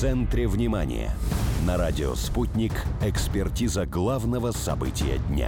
центре внимания. На радио «Спутник» экспертиза главного события дня.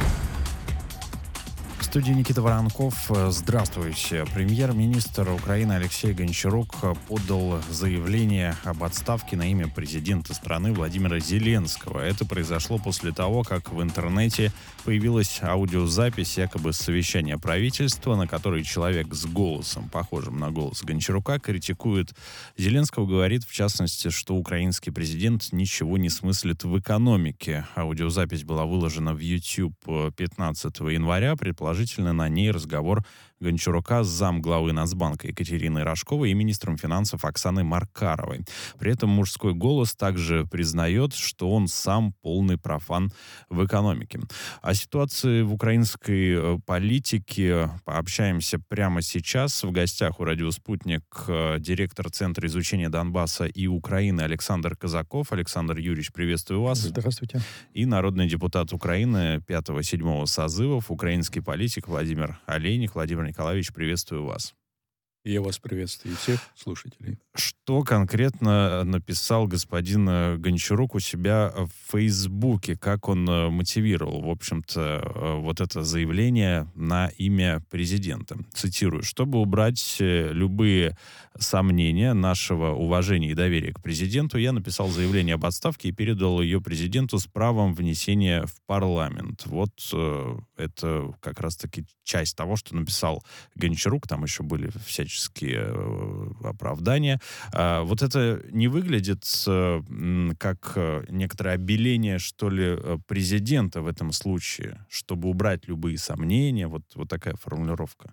В студии Никита Воронков. Здравствуйте. Премьер-министр Украины Алексей Гончарук подал заявление об отставке на имя президента страны Владимира Зеленского. Это произошло после того, как в интернете появилась аудиозапись якобы совещания правительства, на которой человек с голосом, похожим на голос Гончарука, критикует Зеленского, говорит, в частности, что украинский президент ничего не смыслит в экономике. Аудиозапись была выложена в YouTube 15 января. Предположительно, на ней разговор Гончарука с замглавы Нацбанка Екатериной Рожковой и министром финансов Оксаной Маркаровой. При этом мужской голос также признает, что он сам полный профан в экономике. О ситуации в украинской политике пообщаемся прямо сейчас. В гостях у «Радио Спутник» директор Центра изучения Донбасса и Украины Александр Казаков. Александр Юрьевич, приветствую вас. Здравствуйте. И народный депутат Украины 5-7 созывов, украинский политик Владимир Олейник. Владимир Николаевич, приветствую вас. Я вас приветствую и всех слушателей. Что конкретно написал господин Гончарук у себя в Фейсбуке? Как он мотивировал, в общем-то, вот это заявление на имя президента? Цитирую. «Чтобы убрать любые сомнения нашего уважения и доверия к президенту, я написал заявление об отставке и передал ее президенту с правом внесения в парламент». Вот это как раз-таки часть того, что написал Гончарук. Там еще были всяческие оправдания. Вот это не выглядит как некоторое обеление, что ли, президента в этом случае, чтобы убрать любые сомнения? Вот такая формулировка.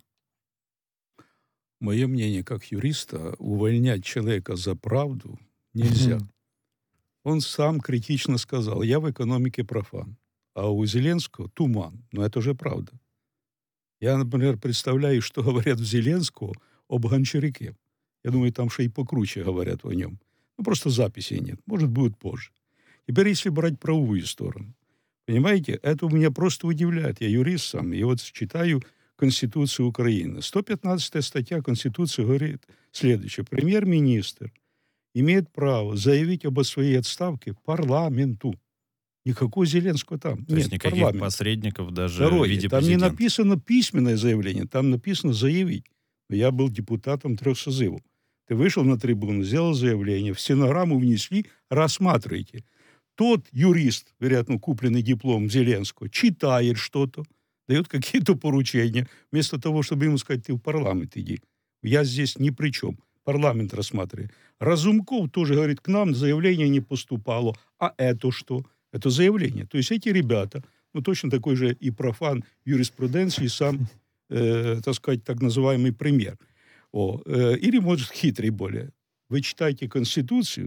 Мое мнение как юриста, увольнять человека за правду нельзя. Он сам критично сказал: я в экономике профан, а у Зеленского туман. Но это же правда. Я, например, представляю, что говорят в Зеленского об Гончаруке. Я думаю, там ще и покруче говорят о нем. Ну, просто записей нет. Может, будет позже. Теперь, если брать правовую сторону. Понимаете, это меня просто удивляет. Я юрист сам. И вот читаю Конституцию Украины. 115 статья Конституции говорит следующее. Премьер-министр имеет право заявить об своей отставке парламенту. Никакого Зеленского там. То есть нет, никаких парламент. Посредников даже Второе, в виде там президента. не написано письменное заявление, там написано заявить. Я был депутатом 3 созывов. Ты вышел на трибуну, сделал заявление, в стенограмму внесли, рассматривайте. Тот юрист, вероятно, купленный диплом Зеленского, читает что-то, дает какие-то поручения, вместо того, чтобы ему сказать: ты в парламент иди. Я здесь ни при чем. Парламент рассматривает. Разумков тоже говорит: к нам заявление не поступало. А это что? Это заявление. То есть эти ребята, ну точно такой же и профан юриспруденции, сам, так сказать, так называемый премьер. Или, может, хитрый более. Вы читайте Конституцию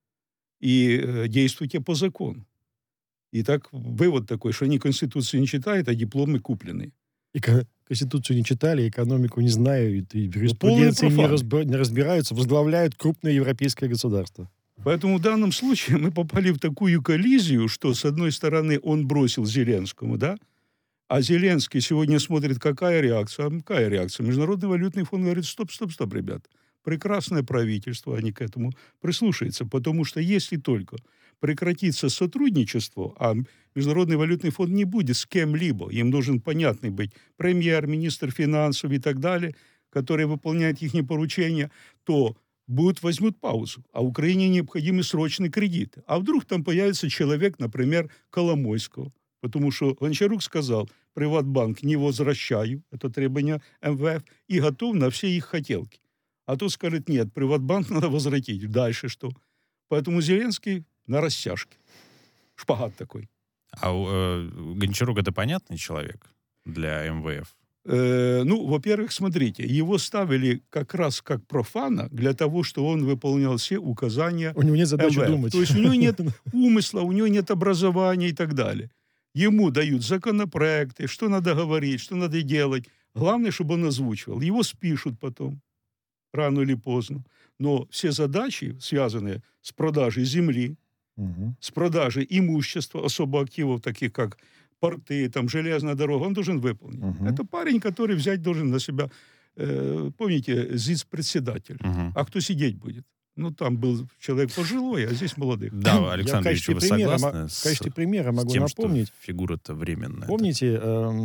и действуйте по закону. И так вывод такой, что они Конституцию не читают, а дипломы куплены. И Конституцию не читали, экономику не знают, и в юриспруденции не разбираются, возглавляют крупное европейское государство. Поэтому в данном случае мы попали в такую коллизию, что, с одной стороны, он бросил Зеленскому, да, а Зеленский сегодня смотрит, какая реакция. А какая реакция? Международный валютный фонд говорит: стоп, ребят. Прекрасное правительство, они к этому прислушаются. Потому что если только прекратится сотрудничество, а Международный валютный фонд не будет с кем-либо, им должен понятный быть премьер, министр финансов и так далее, которые выполняют их поручения, то возьмут паузу. А Украине необходимы срочные кредиты. А вдруг там появится человек, например, Коломойского. Потому что Гончарук сказал: Приватбанк не возвращаю, это требование МВФ, и готов на все их хотелки. А то скажет: нет, Приватбанк надо возвратить. Дальше что? Поэтому Зеленский на растяжке. Шпагат такой. А Гончарук — это понятный человек для МВФ? Во-первых, смотрите, его ставили как раз как профана для того, чтобы он выполнял все указания У него нет задачи МВФ. думать. То есть у него нет умысла, у него нет образования и так далее. Ему дают законопроекты, что надо говорить, что надо делать. Главное, чтобы он озвучивал. Его спишут потом, рано или поздно. Но все задачи, связанные с продажей земли, с продажей имущества, особо активов, таких как порты, там, железная дорога, он должен выполнить. Это парень, который взять должен на себя, помните, зиц-председатель. А кто сидеть будет? Ну, там был человек пожилой, а здесь молодых. Да, Александр Ильич, вы согласны в качестве примера могу с тем, напомнить. Что фигура-то временная? Помните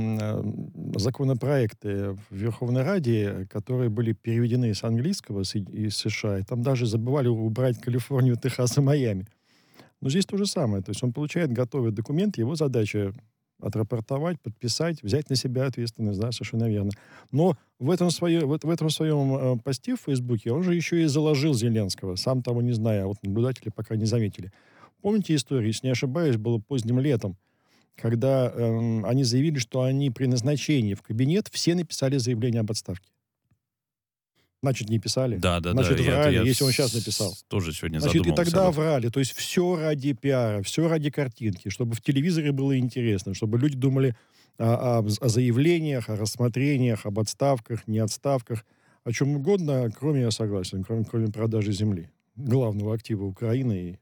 законопроекты в Верховной Раде, которые были переведены с английского из США, и там даже забывали убрать Калифорнию, Техас и Майами. Но здесь то же самое. То есть он получает готовый документ, его задача отрапортовать, подписать, взять на себя ответственность, да, совершенно верно. Но в этом своем посте в Фейсбуке он же еще и заложил Зеленского, сам того не зная, а вот наблюдатели пока не заметили. Помните историю, если не ошибаюсь, было поздним летом, когда они заявили, что они при назначении в кабинет все написали заявление об отставке. Значит, не писали. Да. Значит, врали, если он сейчас написал. Тоже сегодня Значит, и тогда об этом. врали. То есть все ради пиара, все ради картинки, чтобы в телевизоре было интересно, чтобы люди думали о заявлениях, о рассмотрениях, об отставках, не отставках, о чем угодно, кроме, я согласен, кроме продажи земли. Главного актива Украины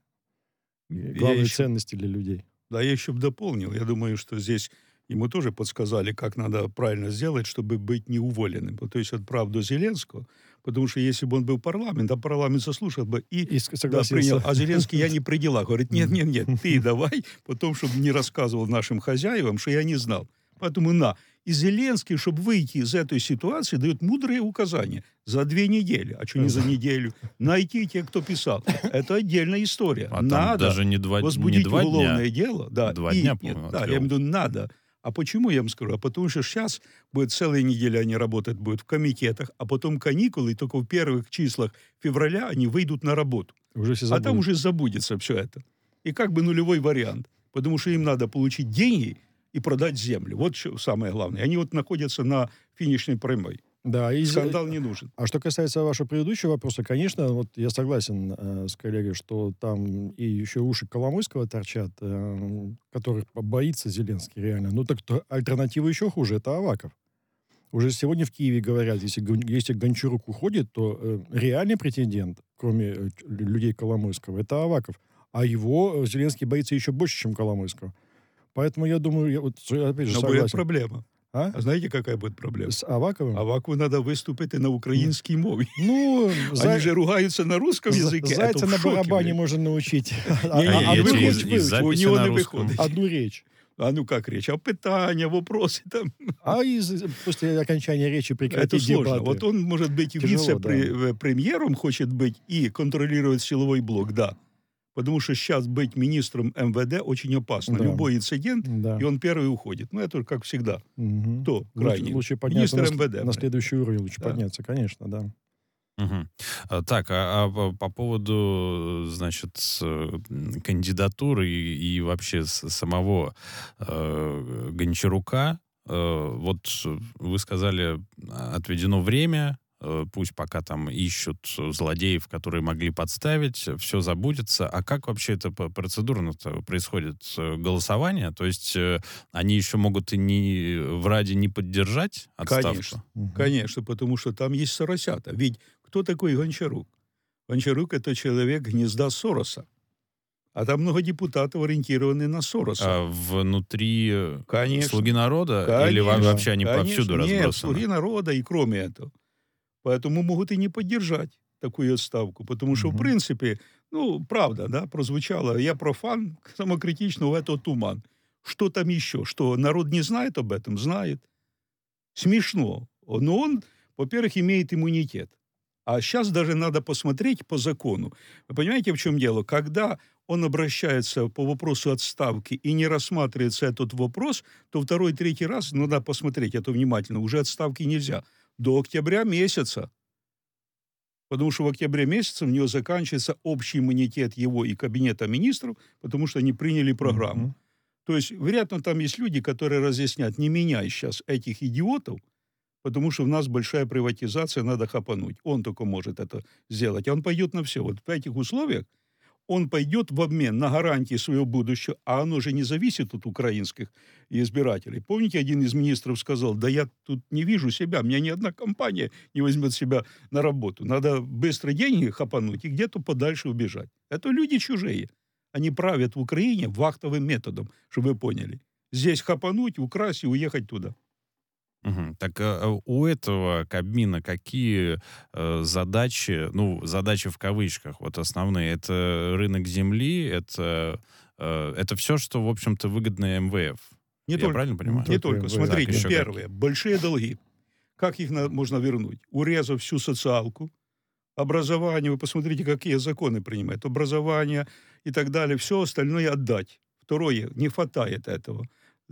и главной ценности для людей. Да, я еще бы дополнил. Я думаю, что здесь ему тоже подсказали, как надо правильно сделать, чтобы быть не уволенным. То есть отправду Зеленского, потому что если бы он был парламент, а парламент заслушал бы и принял. А Зеленский, я не при делах. Говорит, нет, ты давай, потом, чтобы не рассказывал нашим хозяевам, что я не знал. Поэтому И Зеленский, чтобы выйти из этой ситуации, дает мудрые указания. За 2 недели, а что не за неделю, найти тех, кто писал. Это отдельная история. А надо даже не возбудить не 2 уголовное дело. Да, 2 дня, по-моему, да, я имею в виду, надо. А почему, я вам скажу? А потому что сейчас будет целые недели они работать будут в комитетах, а потом каникулы, и только в первых числах февраля они выйдут на работу. А там уже забудется все это. И как бы нулевой вариант. Потому что им надо получить деньги и продать землю. Вот что самое главное. Они вот находятся на финишной прямой. Да, скандал не нужен. А что касается вашего предыдущего вопроса, конечно, вот я согласен с коллегой, что там и еще уши Коломойского торчат, которых боится Зеленский реально. Ну так альтернатива еще хуже, это Аваков. Уже сегодня в Киеве говорят, если Гончарук уходит, то реальный претендент, кроме людей Коломойского, это Аваков. А его Зеленский боится еще больше, чем Коломойского. Поэтому я думаю, опять же, согласен. Будет проблема. А знаете, какая будет проблема? С Аваковым? Авакову надо выступить на украинской мове. Ну, они же ругаются на русском языке. Зайца на барабане можно научить. У него не выходит. Одну речь. А ну как речь? А питания, вопросы там. А после окончания речи прекратить дебаты. Это сложно. Дебаты. Вот он может быть вице-премьером, хочет быть, и контролировать силовой блок, да. Потому что сейчас быть министром МВД очень опасно. Да. Любой инцидент, и он первый уходит. Ну, это как всегда. Кто крайний? Лучше подняться на следующий уровень. Лучше подняться, конечно, да. Так, а по поводу, значит, кандидатуры и вообще самого Гончарука, вот вы сказали, отведено время, пусть пока там ищут злодеев, которые могли подставить, все забудется. А как вообще эта процедура происходит? Голосование? То есть они еще могут и в Раде не поддержать отставку? Конечно, потому что там есть соросята. Ведь кто такой Гончарук? Гончарук — это человек гнезда Сороса. А там много депутатов, ориентированных на Сороса. А внутри «Слуги народа»? Конечно. Или вообще они повсюду разбросаны? Нет, «Слуги народа» и кроме этого. Поэтому могут и не поддержать такую отставку. Потому что, в принципе, правда, да, прозвучало, я профан, самокритично, это туман. Что там еще? Что народ не знает об этом? Знает. Смешно. Но он, во-первых, имеет иммунитет. А сейчас даже надо посмотреть по закону. Вы понимаете, в чем дело? Когда он обращается по вопросу отставки и не рассматривается этот вопрос, то 2-3 раз, надо посмотреть это внимательно, уже отставки нельзя. До октября месяца. Потому что в октябре месяце у него заканчивается общий иммунитет его и кабинета министров, потому что они приняли программу. То есть, вероятно, там есть люди, которые разъяснят, не меняй сейчас этих идиотов, потому что у нас большая приватизация, надо хапануть. Он только может это сделать. А он пойдет на все. Вот в этих условиях он пойдет в обмен на гарантии своего будущего, а оно же не зависит от украинских избирателей. Помните, один из министров сказал, да я тут не вижу себя, меня ни одна компания не возьмет себя на работу. Надо быстро деньги хапануть и где-то подальше убежать. Это люди чужие. Они правят в Украине вахтовым методом, чтобы вы поняли. Здесь хапануть, украсть и уехать туда. Мгм. Так у этого Кабмина какие задачи, ну, задачи в кавычках, вот основные, это рынок земли, это все, что, в общем-то, выгодно МВФ. Не Я только. правильно Не понимаю? Не только только. МВФ, Смотрите, Так, еще первое. Большие долги. Как их можно вернуть? Урезав всю социалку, образование. Вы посмотрите, какие законы принимают. Образование и так далее. Все остальное отдать. Второе. Не хватает этого.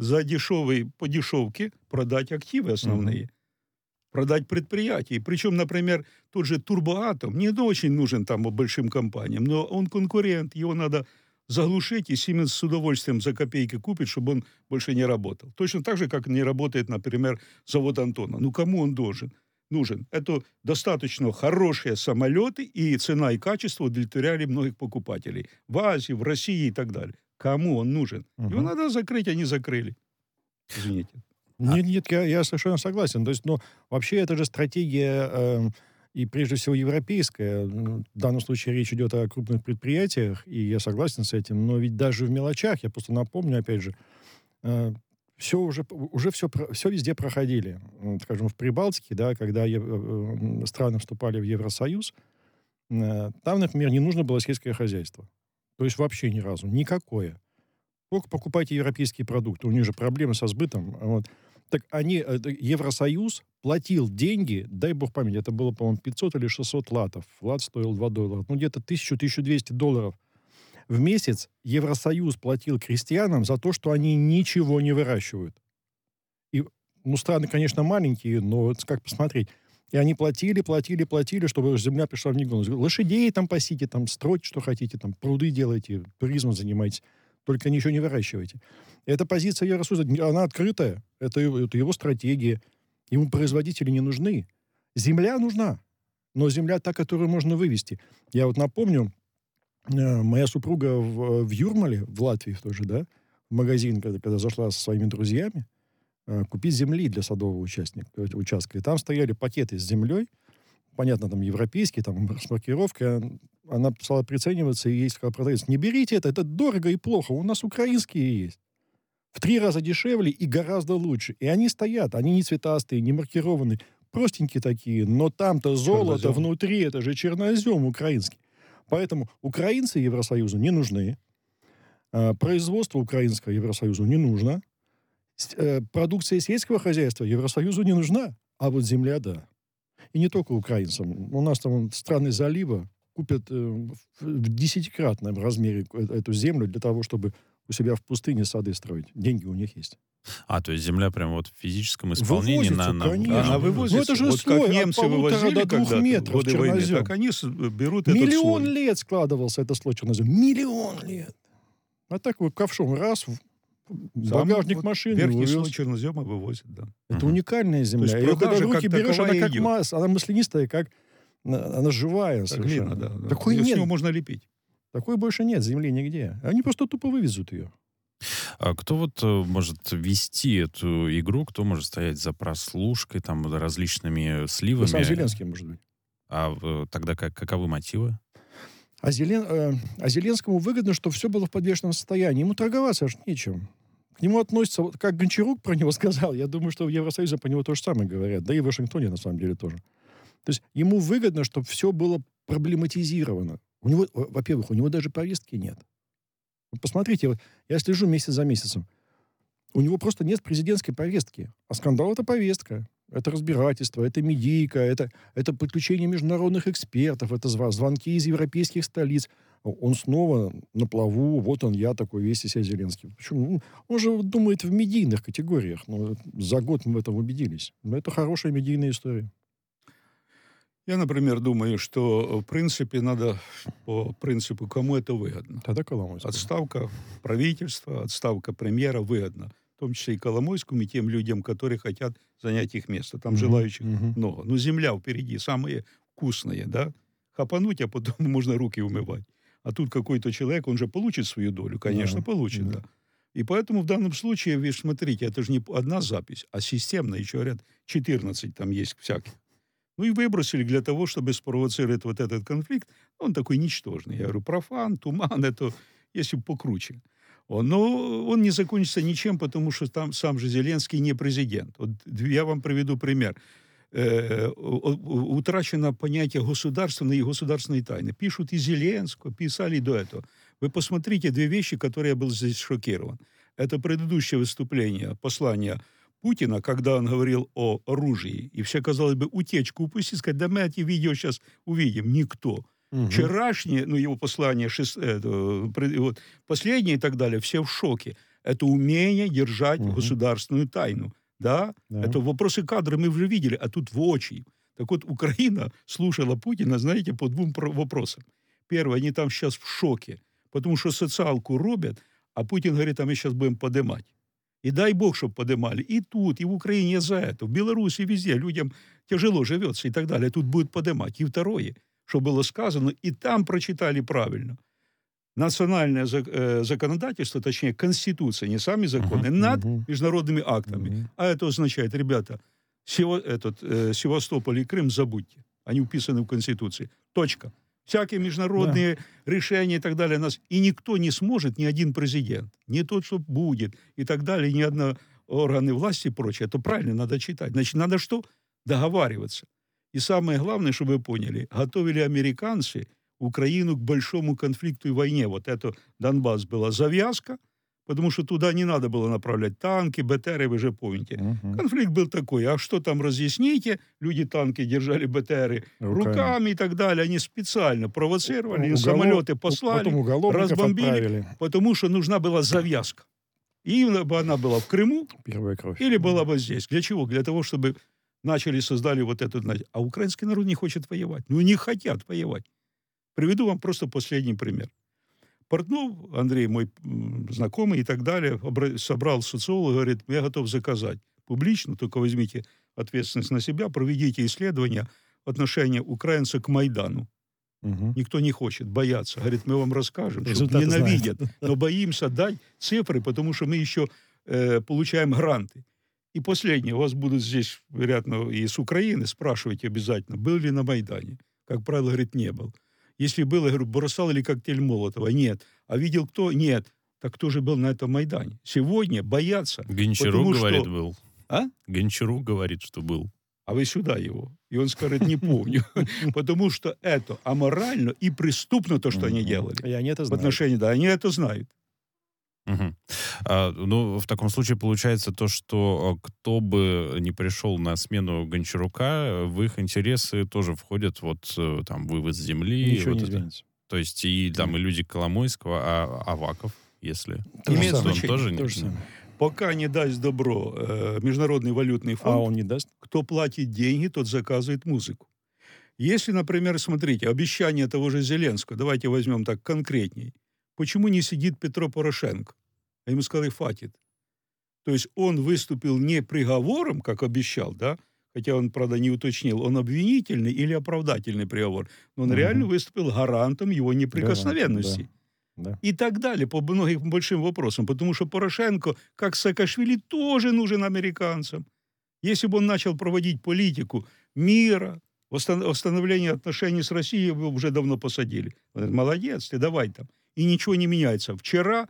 По дешевке продать активы основные. Продать предприятия. Причем, например, тот же Турбоатом не очень нужен там большим компаниям, но он конкурент, его надо заглушить, и Siemens с удовольствием за копейки купит, чтобы он больше не работал. Точно так же, как не работает, например, завод Антона. Ну, кому он нужен? Это достаточно хорошие самолеты, и цена и качество удовлетворяли многих покупателей. В Азии, в России и так далее. Кому он нужен? Его надо закрыть, они закрыли. Извините. Нет, нет, я совершенно согласен. То есть, ну, вообще это же стратегия, и прежде всего европейская. В данном случае речь идет о крупных предприятиях, и я согласен с этим. Но ведь даже в мелочах, я просто напомню, опять же, все уже все везде проходили. Скажем, в Прибалтике, да, когда страны вступали в Евросоюз, там, например, не нужно было сельское хозяйство. То есть вообще ни разу. Никакое. Только покупайте европейские продукты. У них же проблемы со сбытом. Вот. Так Евросоюз платил деньги, дай бог памяти, это было, по-моему, 500 или 600 латов. Лат стоил $2. Ну, где-то $1000-1200 в месяц Евросоюз платил крестьянам за то, что они ничего не выращивают. И, ну, страны, конечно, маленькие, но вот как посмотреть. И они платили, чтобы земля пришла в негодность. Лошадей там пасите, там стройте, что хотите, там пруды делайте, туризмом занимайтесь. Только ничего не выращивайте. Эта позиция Евросоюза, она открытая. Это его стратегия. Ему производители не нужны. Земля нужна. Но земля та, которую можно вывести. Я вот напомню, моя супруга в Юрмале, в Латвии тоже, да, в магазин, когда зашла со своими друзьями, купить земли для садового участка. И там стояли пакеты с землей, понятно, там европейские, там с маркировкой. Она стала прицениваться, и ей сказала продавец: не берите это дорого и плохо, у нас украинские есть. В 3 раза дешевле и гораздо лучше. И они стоят, они не цветастые, не маркированные, простенькие такие, но там-то золото Чернозем. внутри, это же чернозем украинский. Поэтому украинцы Евросоюзу не нужны, производство украинское Евросоюзу не нужно, продукция сельского хозяйства Евросоюзу не нужна, а вот земля, да. И не только украинцам. У нас там страны залива купят в 10-кратном размере эту землю для того, чтобы у себя в пустыне сады строить. Деньги у них есть. То есть земля прямо вот в физическом исполнении Вывозится, конечно. Она вывозится. Ну, это же вот слой как от немцы 1,5 вывозили до 2 когда-то в метров годы войны, чернозем. так они берут этот Миллион слой. лет складывался этот слой чернозема. Миллион лет. А так вот ковшом раз в багажник вот машины верхний увез. слой чернозема вывозят, да. Это уникальная земля. То есть И вот когда в продажа руки как берешь, она таковая как идет. масса, она маслянистая, как она живая Как совершенно. глина, да. Такой Её с нет. него можно лепить. Такой больше нет земли нигде. Они просто тупо вывезут ее. А кто вот может вести эту игру, кто может стоять за прослушкой, там, различными сливами? Сам Зеленский, может быть. Тогда каковы мотивы? А Зеленскому выгодно, что все было в подвешенном состоянии. Ему торговаться аж нечем. К нему относятся, вот как Гончарук про него сказал, я думаю, что в Евросоюзе по нему то же самое говорят. Да и в Вашингтоне, на самом деле, тоже. То есть ему выгодно, чтобы все было проблематизировано. У него, во-первых, у него даже повестки нет. Вот посмотрите, вот я слежу месяц за месяцем. У него просто нет президентской повестки. А скандал — это повестка. Это разбирательство, это медийка, это подключение международных экспертов, это звонки из европейских столиц. Он снова на плаву, вот он, я такой весь из себя Зеленский. Почему? Он же думает в медийных категориях. За год мы в этом убедились. Но это хорошая медийная история. Я, например, думаю, что, в принципе, надо по принципу, кому это выгодно. Тогда Коломойский. Отставка правительства, отставка премьера выгодна. В том числе и Коломойскому, и тем людям, которые хотят занять их место. Там желающих много. Но земля впереди, самые вкусные, да? Хапануть, а потом можно руки умывать. А тут какой-то человек, он же получит свою долю. Конечно, получит, да. И поэтому в данном случае, вы смотрите, это же не одна запись, а системно, еще говорят, 14 там есть всяких. Ну и выбросили для того, чтобы спровоцировать вот этот конфликт. Он такой ничтожный. Я говорю, профан, туман, это если покруче. Но он не закончится ничем, потому что там сам же Зеленский не президент. Вот я вам приведу пример. Утрачено понятие государственной и государственной тайны. Пишут и Зеленского, писали и до этого. Вы посмотрите две вещи, которые я был здесь шокирован. Это предыдущее выступление, послание Путина, когда он говорил о оружии. И все, казалось бы, утечку упустить, сказать, да мы эти видео сейчас увидим. Никто. Вчерашнее, его послание, последнее и так далее, все в шоке. Это умение держать государственную тайну. Да? Это вопросы кадра мы уже видели, а тут воочию. Так вот, Украина слушала Путина, знаете, по двум вопросам. Первое, они там сейчас в шоке, потому что социалку робят, а Путин говорит, а мы сейчас будем поднимать. И дай Бог, чтобы поднимали. И тут, и в Украине за это, в Беларуси, везде людям тяжело живется и так далее. Тут будет поднимать. И второе, что было сказано, и там прочитали правильно. Национальное законодательство, точнее, Конституция, не сами законы, над международными актами. А это означает, ребята, Севастополь и Крым забудьте. Они вписаны в Конституции. Точка. Всякие международные решения и так далее. И никто не сможет, ни один президент, не тот, что будет, и так далее, ни одни органы власти и прочее. Это правильно, надо читать. Значит, надо что? Договариваться. И самое главное, чтобы вы поняли, готовили американцы Украину к большому конфликту и войне. Вот это Донбасс была завязка, потому что туда не надо было направлять танки, БТРы, вы же помните. Конфликт был такой, а что там разъясните? Люди танки держали, БТРы руками и так далее. Они специально провоцировали, самолеты послали, разбомбили, потому что нужна была завязка. И она была в Крыму, или была бы здесь. Для чего? Для того, чтобы создали вот эту... А украинский народ не хочет воевать. Не хотят воевать. Приведу вам просто последний пример. Портнов, Андрей, мой знакомый и так далее, собрал социолога, говорит, я готов заказать публично, только возьмите ответственность на себя, проведите исследования отношения украинцев к Майдану. Никто не хочет, боятся. Говорит, мы вам расскажем, что ненавидят, но боимся дать цифры, потому что мы еще получаем гранты. И последнее, у вас будут здесь, вероятно, и с Украины, спрашивайте обязательно, был ли на Майдане. Как правило, говорит, не был. Если был, я говорю, бросал ли коктейль Молотова? Нет. А видел кто? Нет. Так кто же был на этом Майдане? Сегодня боятся. Гончарук, говорит, был. А? Гончарук говорит, что был. А вы сюда его. И он скажет, не помню. Потому что это аморально и преступно то, что они делали. И они это знают. В отношении, да, они это знают. В таком случае получается то, что кто бы не пришел на смену Гончарука, в их интересы тоже входят там вывоз земли. Ничего не изменится. То есть и там и люди Коломойского, а Аваков, если... Имеет значение. тоже не... Пока не даст добро Международный валютный фонд, он не даст? Кто платит деньги, тот заказывает музыку. Если, например, смотрите, обещание того же Зеленского, давайте возьмем так конкретней. Почему не сидит Петро Порошенко? А ему сказали, хватит. То есть он выступил не приговором, как обещал, да, хотя он, правда, не уточнил, он обвинительный или оправдательный приговор, но он реально выступил гарантом его неприкосновенности. Да. И так далее, по многим большим вопросам. Потому что Порошенко, как Саакашвили, тоже нужен американцам. Если бы он начал проводить политику мира, восстановления отношений с Россией, его уже давно посадили. Он говорит, молодец, ты давай там. И ничего не меняется. Вчера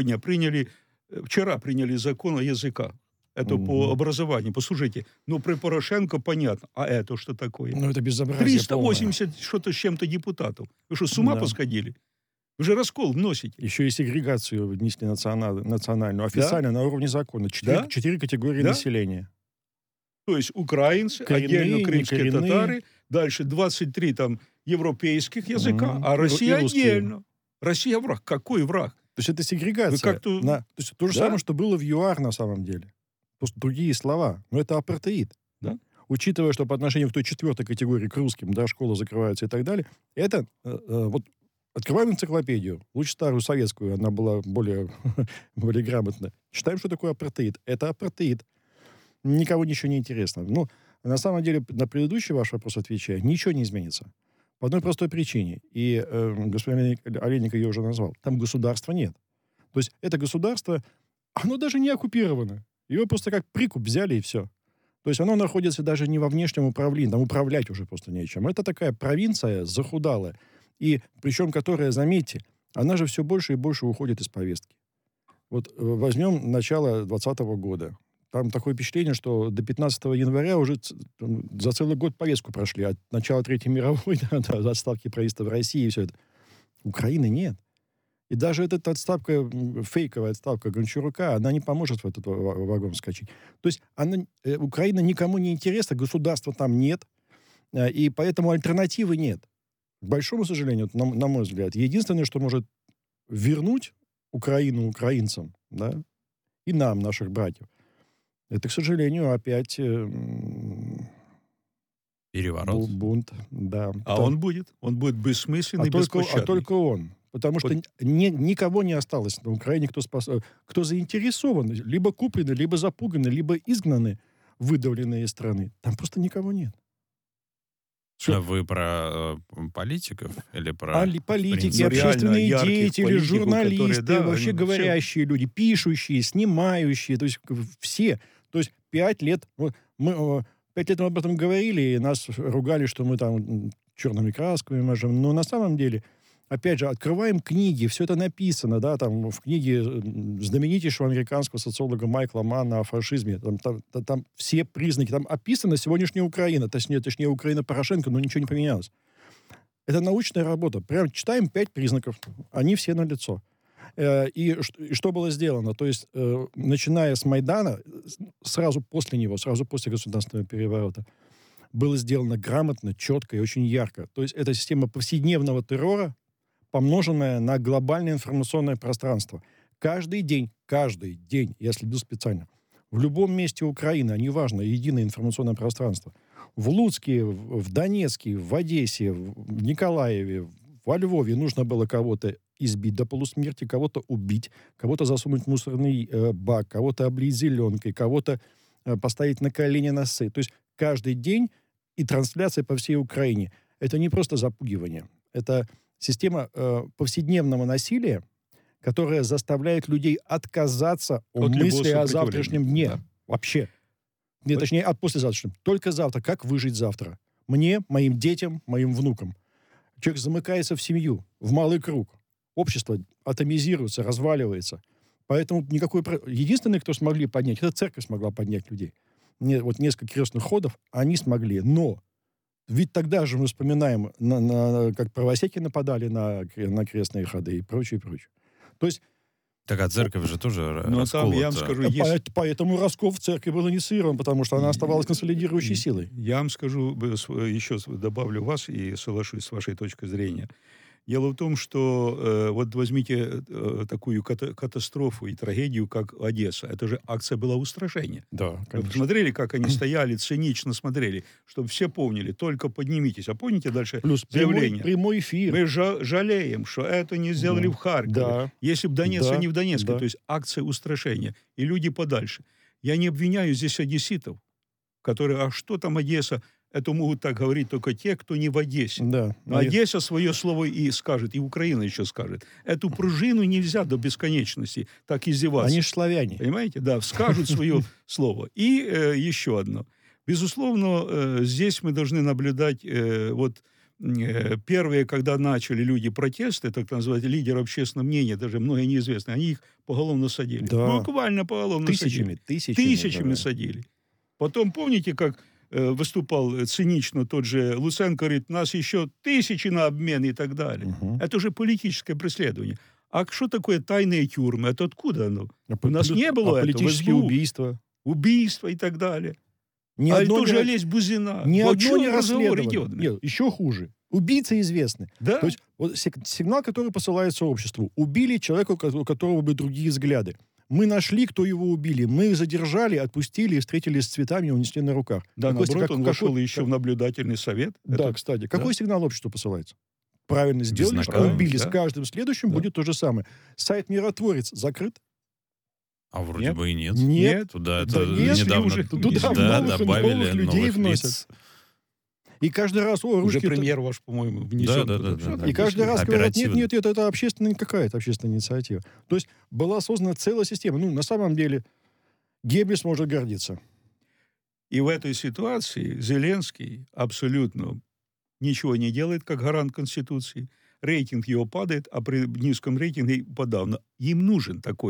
приняли закон о языках. Это по образованию. Послушайте, при Порошенко понятно. А это что такое? Это безобразие 380 полное. что-то с чем-то депутатов. Вы что, с ума посходили? Вы же раскол вносите. Еще и сегрегацию внесли национальную. Официально на уровне закона. 4 категории населения. То есть украинцы, коренные, отдельно крымские татары, дальше 23 там европейских языка, а Россия отдельно. Россия враг. Какой враг? То есть это сегрегация. То есть то же самое, что было в ЮАР на самом деле. Просто другие слова. Но это апартеид. Да? Учитывая, что по отношению к той 4-й категории, к русским, да, школы закрываются и так далее, это открываем энциклопедию. Лучше старую советскую, она была более грамотная. Читаем, что такое апартеид. Это апартеид. Никого ничего не интересно. На самом деле, на предыдущий ваш вопрос отвечая, ничего не изменится. По одной простой причине. И господин Олейник ее уже назвал. Там государства нет. То есть это государство, оно даже не оккупировано. Его просто как прикуп взяли и все. То есть оно находится даже не во внешнем управлении. Там управлять уже просто нечем. Это такая провинция захудалая. И причем, которая, заметьте, она же все больше и больше уходит из повестки. Вот возьмем начало 2020 года. Там такое впечатление, что до 15 января уже за целый год повестку прошли. От начала Третьей мировой до отставки правительства в России и все это. Украины нет. И даже эта отставка, фейковая отставка Гончарука, она не поможет в этот вагон вскочить. То есть Украина никому не интересна, государства там нет, и поэтому альтернативы нет. К большому сожалению, на мой взгляд, единственное, что может вернуть Украину украинцам, да, и нам, наших братьев, это, к сожалению, опять Переворот. бунт. Да. Он будет бессмысленный, беспощадный. Только он. Потому что никого не осталось на Украине, кто заинтересован, либо куплены, либо запуганы, либо изгнаны, выдавленные из страны. Там просто никого нет. Вы про политиков или про... Политики, общественные деятели, журналисты, которые, вообще говорящие люди, пишущие, снимающие, то есть все. То есть 5 лет... Мы 5 лет мы об этом говорили, и нас ругали, что мы там черными красками мажем. Но на самом деле, опять же, открываем книги, все это написано, да, там в книге знаменитейшего американского социолога Майкла Манна о фашизме. Там все признаки, там описана сегодняшняя Украина, точнее Украина Порошенко, но ничего не поменялось. Это научная работа. Прям читаем 5 признаков, они все налицо. И что было сделано? То есть, начиная с Майдана, сразу после него, сразу после государственного переворота, было сделано грамотно, четко и очень ярко. То есть, это система повседневного террора, помноженная на глобальное информационное пространство. Каждый день, я следу специально, в любом месте Украины, неважно, единое информационное пространство, в Луцке, в Донецке, в Одессе, в Николаеве, во Львове нужно было кого-то избить до полусмерти, кого-то убить, кого-то засунуть в мусорный бак, кого-то облить зеленкой, кого-то поставить на колени носы. То есть каждый день и трансляция по всей Украине. Это не просто запугивание. Это система повседневного насилия, которая заставляет людей отказаться от мысли о завтрашнем дне. Да. Вообще. Нет, точнее, от послезавтрашнего. Только завтра. Как выжить завтра? Мне, моим детям, моим внукам. Человек замыкается в семью, в малый круг. Общество атомизируется, разваливается. Поэтому никакой... Единственное, кто смогли поднять, это церковь смогла поднять людей. Вот несколько крестных ходов они смогли. Но ведь тогда же мы вспоминаем, как правосеки нападали на крестные ходы и прочее, прочее. То есть... Так, а церковь же тоже расколота. Я вам скажу, поэтому раскол в церкви был инициирован, потому что она оставалась консолидирующей силой. Я вам скажу, еще добавлю вас и соглашусь с вашей точки зрения. Дело в том, что вот возьмите такую катастрофу и трагедию, как Одесса. Это же акция была устрашения. Да, конечно. Вы смотрели, как они стояли, цинично смотрели, чтобы все помнили, только поднимитесь. А помните дальше плюс заявление? Прямой эфир. Мы жалеем, что это не сделали в Харькове. Да. Если бы Донецк, не в Донецке. Да. То есть акция устрашения. И люди подальше. Я не обвиняю здесь одесситов, которые, а что там Одесса? Это могут так говорить только те, кто не в Одессе. Да. Но Одесса свое слово и скажет, и Украина еще скажет. Эту пружину нельзя до бесконечности так издеваться. Они же славяне. Понимаете? Да, скажут свое слово. И еще одно. Безусловно, здесь мы должны наблюдать первые, когда начали люди протесты, так называемые лидеры общественного мнения, даже многие неизвестные, они их поголовно садили. Да. Буквально поголовно садили. Тысячами садили. Потом, помните, как выступал цинично тот же Луценко, говорит, нас еще 1000 на обмен и так далее. Угу. Это уже политическое преследование. А что такое тайные тюрьмы? Это откуда оно? У нас не было этого. Политические убийства. Убийства и так далее. Тоже Олесь Бузина. Ни одно не расследовано. Нет, еще хуже. Убийцы известны. Да? То есть сигнал, который посылается обществу. Убили человека, у которого были другие взгляды. Мы нашли, кто его убили. Мы их задержали, отпустили, встретили с цветами и унесли на руках. Да, наоборот, он вошел еще в наблюдательный совет. Да, кстати. Какой сигнал обществу посылается? Правильно сделали, что убили. Да. С каждым следующим будет то же самое. Сайт «Миротворец» закрыт? А вроде бы и нет. Нет. Туда недавно туда добавили людей вносят. И каждый раз, уже премьер ваш, по-моему, внесен. Да. И каждый раз говорят, нет, это какая-то общественная инициатива. То есть была создана целая система. На самом деле, Геббельс может гордиться. И в этой ситуации Зеленский абсолютно ничего не делает, как гарант Конституции. Рейтинг его падает, а при низком рейтинге подавно. Им нужен такой,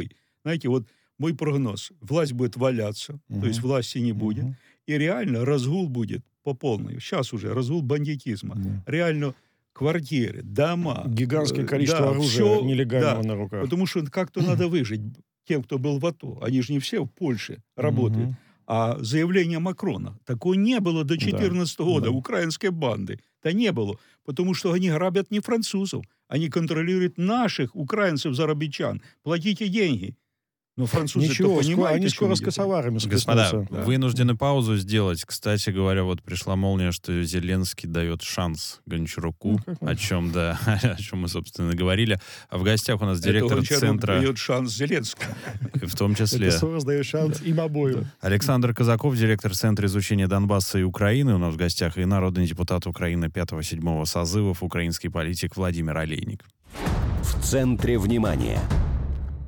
знаете, вот мой прогноз. Власть будет валяться, то есть власти не будет. И реально разгул будет по полной. Сейчас уже разгул бандитизма. Реально квартиры, дома. Гигантское количество оружия всё, нелегального на руках. Потому что как-то надо выжить тем, кто был в АТО. Они же не все в Польше работают. А заявление Макрона. Такого не было до 2014 года. Украинской банды. Да не было. Потому что они грабят не французов. Они контролируют наших украинцев-зарабичан. Платите деньги. Но французы Ничего, понимают, они скоро с косоварами Господа, схлестнутся. вынуждены паузу сделать. Кстати говоря, вот пришла молния, что Зеленский дает шанс Гончаруку, о чем мы, собственно, говорили. А в гостях у нас директор центра... дает шанс Зеленскому. В том числе. Это СОРОС дает шанс им обоим. Александр Казаков, директор Центра изучения Донбасса и Украины. У нас в гостях и народный депутат Украины 5-7 созывов, украинский политик Владимир Олейник. В центре внимания.